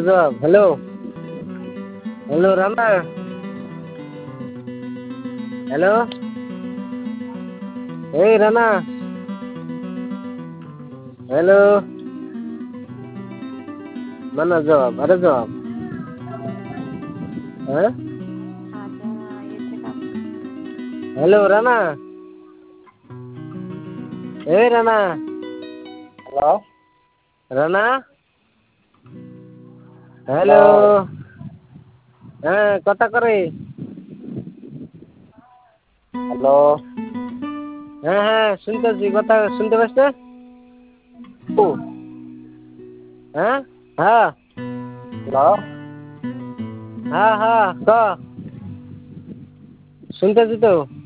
জবাব। Hello hello Rana, hello, এই Rana, hello, মানা জবাব, আরে জবাব। হ্যাঁ, হ্যালো রানা, এই রানা, হ্যালো রানা, হ্যালো, হ্যাঁ কথা করে। হ্যালো হ্যাঁ হ্যাঁ শুনতেছি, কথা শুনতে পাচ্ছ না? হ্যালো হ্যাঁ হ্যাঁ হ্যাঁ হ্যাঁ ক, শুনতেছি তো।